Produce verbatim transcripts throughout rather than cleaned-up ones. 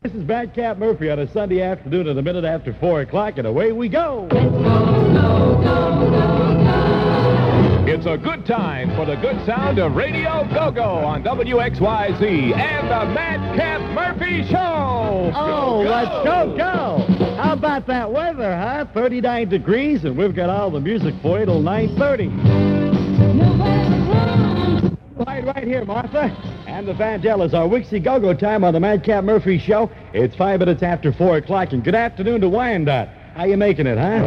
This is Madcap Murphy on a Sunday afternoon at a minute after four o'clock, and away we go. It's a good time for the good sound of Radio Go-Go on W X Y Z and the Madcap Murphy Show. Oh, Go, go. let's go, go. How about that weather, huh? thirty-nine degrees, and we've got all the music for you till nine thirty. Right, right here, Martha. And the Vangelis, our Wixie Go-Go time on the Madcap Murphy Show. It's five minutes after four o'clock, and good afternoon to Wyandotte. How you making it, huh?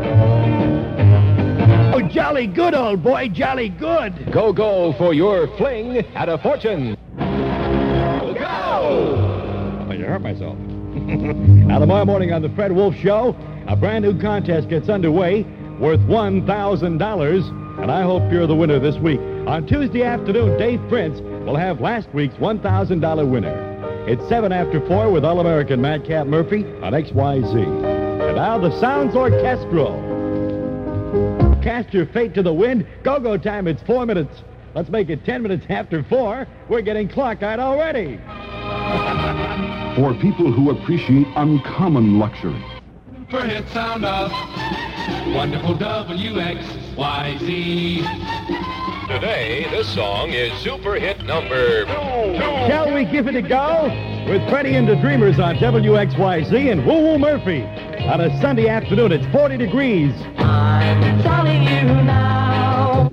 Oh, jolly good, old boy, jolly good. Go-Go for your fling at a fortune. Go! Oh, you hurt myself. Now, tomorrow morning on the Fred Wolf Show, a brand new contest gets underway worth one thousand dollars, and I hope you're the winner this week. On Tuesday afternoon, Dave Prince will have last week's one thousand dollars winner. It's seven after four with All-American Madcap Murphy on X Y Z. And now the Sounds Orchestral. Cast your fate to the wind. Go-Go time, it's four minutes. Let's make it ten minutes after four. We're getting clock-eyed already. For people who appreciate uncommon luxury. For hit sound of wonderful W X Y Z. Today, this song is super hit number two. Shall we give it a go? With Freddie and the Dreamers on W X Y Z and Woo Woo Murphy. On a Sunday afternoon, it's forty degrees. I'm telling you now.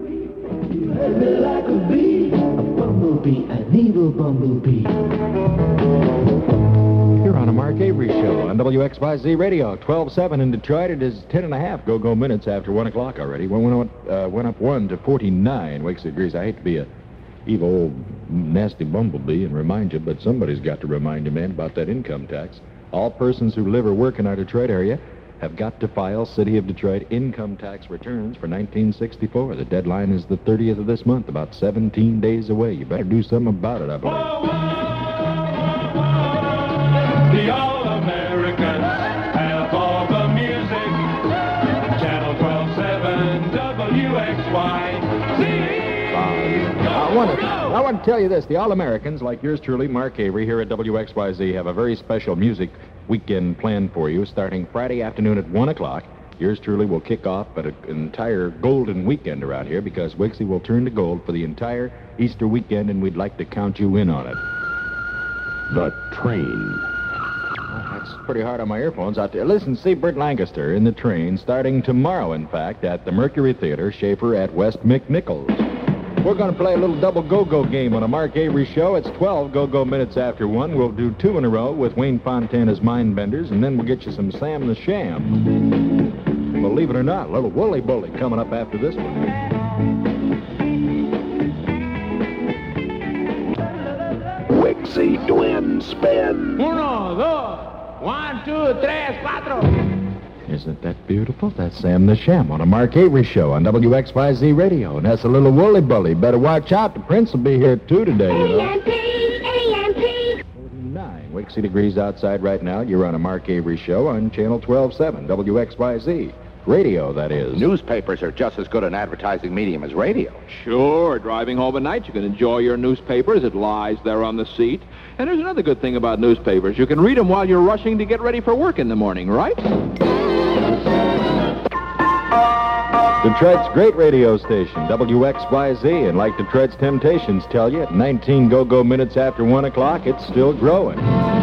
Like a bee, a bumblebee, an evil bumblebee. You're on a Mark Avery Show on W X Y Z Radio, twelve seven in Detroit. It is ten and a half go-go minutes after one o'clock already. We went, uh, went up one to forty-nine Wixie degrees. I hate to be a evil old nasty bumblebee and remind you, but somebody's got to remind you, man, about that income tax. All persons who live or work in our Detroit area have got to file City of Detroit income tax returns for nineteen sixty-four. The deadline is the thirtieth of this month, about seventeen days away. You better do something about it, I believe. Whoa, whoa, whoa. The All-American have all the music. Channel twelve seven W X Y Z. I want to I want to tell you this. The All-Americans, like yours truly, Mark Avery, here at W X Y Z, have a very special music weekend planned for you starting Friday afternoon at one o'clock. Yours truly will kick off at an entire golden weekend around here because Wixie will turn to gold for the entire Easter weekend, and we'd like to count you in on it. The Train. Oh, that's pretty hard on my earphones out there. Listen, see Burt Lancaster in The Train starting tomorrow, in fact, at the Mercury Theater, Schaefer at West McNichols. We're going to play a little double go-go game on a Mark Avery Show. It's twelve go-go minutes after one. We'll do two in a row with Wayne Fontana's Mindbenders, and then we'll get you some Sam the Sham. Believe it or not, a little Wooly Bully coming up after this one. Wixie Twin Spin. Uno, dos, one, two, tres, cuatro. Isn't that beautiful? That's Sam the Sham on a Mark Avery Show on W X Y Z Radio. And that's a little Wooly Bully. Better watch out. The Prince will be here, too, today, you know. A M P, A M P. forty-nine Wixie degrees outside right now. You're on a Mark Avery Show on Channel twelve seven, W X Y Z. Radio, that is. Newspapers are just as good an advertising medium as radio. Sure. Driving home at night, you can enjoy your newspapers. It lies there on the seat. And there's another good thing about newspapers. You can read them while you're rushing to get ready for work in the morning, right? Detroit's great radio station, W X Y Z, and like Detroit's Temptations tell you, at nineteen go-go minutes after one o'clock, it's still growing.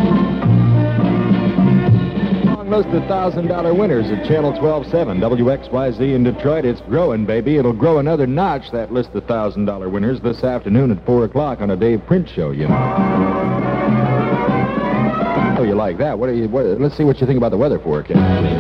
Long list of one thousand dollars winners at Channel twelve seven, W X Y Z in Detroit. It's growing, baby. It'll grow another notch, that list of one thousand dollars winners, this afternoon at four o'clock on a Dave Prince Show, you know. Oh, you like that? What do you? What, let's see what you think about the weather forecast.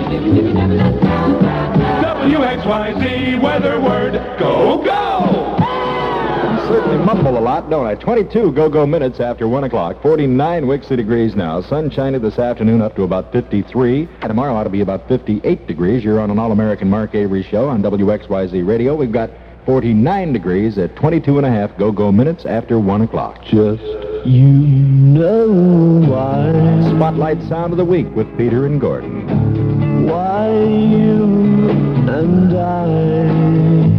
W X Y Z weather word, go, go! I certainly mumble a lot, don't I? twenty-two go-go minutes after one o'clock, forty-nine Wixie degrees now. Sunshiny this afternoon up to about fifty-three. And tomorrow ought to be about fifty-eight degrees. You're on an All-American Mark Avery Show on W X Y Z Radio. We've got forty-nine degrees at twenty-two and a half go-go minutes after one o'clock. Just you know why. Spotlight Sound of the Week with Peter and Gordon. Why you and I